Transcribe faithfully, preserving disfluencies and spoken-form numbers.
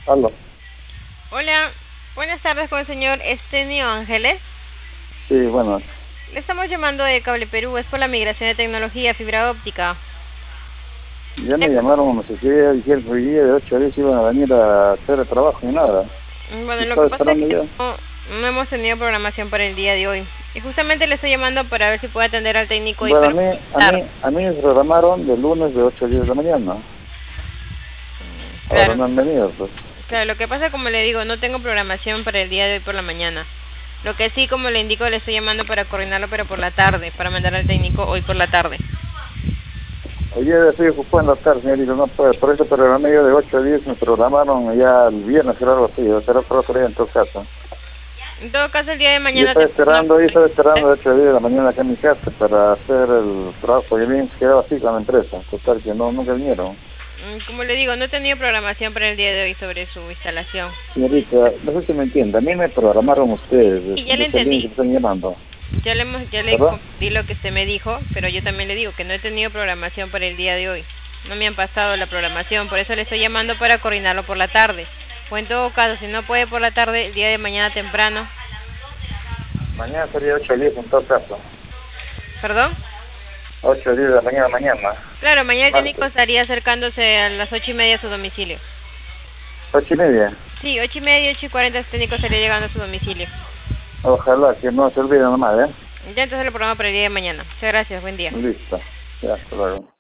Aló. Hola, buenas tardes con el señor Estenio Ángeles. Sí, bueno, Le estamos llamando de Cable Perú, es por la migración de tecnología, fibra óptica. ya me Le- llamaron, no sé qué, dijeron que hoy día de ocho a diez iban a venir a hacer el trabajo y nada. Bueno, Y lo que estaba pasa es esperando que ya. no, no hemos tenido programación para el día de hoy. Y justamente le estoy llamando para ver si puede atender al técnico hoy, Bueno, a pero mí, a tarde. mí, a mí me programaron de lunes de ocho a diez de la mañana. Ahora Claro, no han venido, pues. claro, lo que pasa, como le digo, no tengo programación para el día de hoy por la mañana. Lo que sí, como le indico, le estoy llamando para coordinarlo, pero por la tarde, para mandar al técnico hoy por la tarde. Hoy día estoy ocupado en la tarde, señorita, no puedo. Por eso programé yo de ocho a diez, me programaron ya el viernes o algo así. O será por otro día en todo caso. En todo caso, el día de Yo mañana estaba temprano. esperando, yo estaba esperando de ocho a diez de la mañana acá en mi casa para hacer el trabajo. Y bien se quedaba así con la empresa. Total, que no, nunca vinieron. Mm, Como le digo, no he tenido programación para el día de hoy sobre su instalación. Señorita, no sé si me entiende, a mí me programaron ustedes Y de, ya de le ese link que entendí. me están llamando, Ya le, hemos- ya le ¿verdad? compartí lo que usted me dijo, pero yo también le digo que no he tenido programación para el día de hoy. No me han pasado la programación, por eso le estoy llamando para coordinarlo por la tarde. O en todo caso, si no puede por la tarde, el día de mañana temprano. Mañana sería ocho a diez en todo caso, ¿Perdón? ocho a diez de la mañana, mañana, Claro, mañana el técnico martes, estaría acercándose a las ocho y media a su domicilio. ocho y media. Sí, ocho y media, ocho y cuarenta el técnico estaría llegando a su domicilio. Ojalá que no se olvide nomás, ¿eh? Ya entonces lo programa para el día de mañana. Muchas gracias, buen día. Listo, ya, hasta luego.